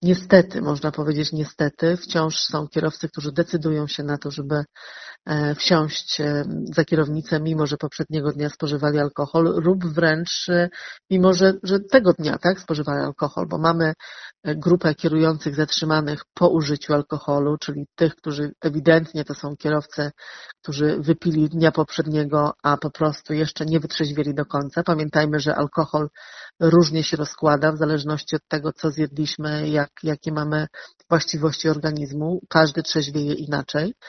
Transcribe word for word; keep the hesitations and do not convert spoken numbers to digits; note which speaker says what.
Speaker 1: niestety, można powiedzieć niestety, wciąż są kierowcy, którzy decydują się na to, żeby wsiąść za kierownicę, mimo że poprzedniego dnia spożywali alkohol, lub wręcz mimo, że, że tego dnia tak, spożywali alkohol, bo mamy grupę kierujących zatrzymanych po użyciu alkoholu, czyli tych, którzy ewidentnie to są kierowcy, którzy wypili dnia poprzedniego, a po prostu jeszcze nie wytrzeźwieli do końca. Pamiętajmy, że alkohol różnie się rozkłada w zależności od tego, co zjedliśmy, jak, jakie mamy właściwości organizmu. Każdy trzeźwieje inaczej.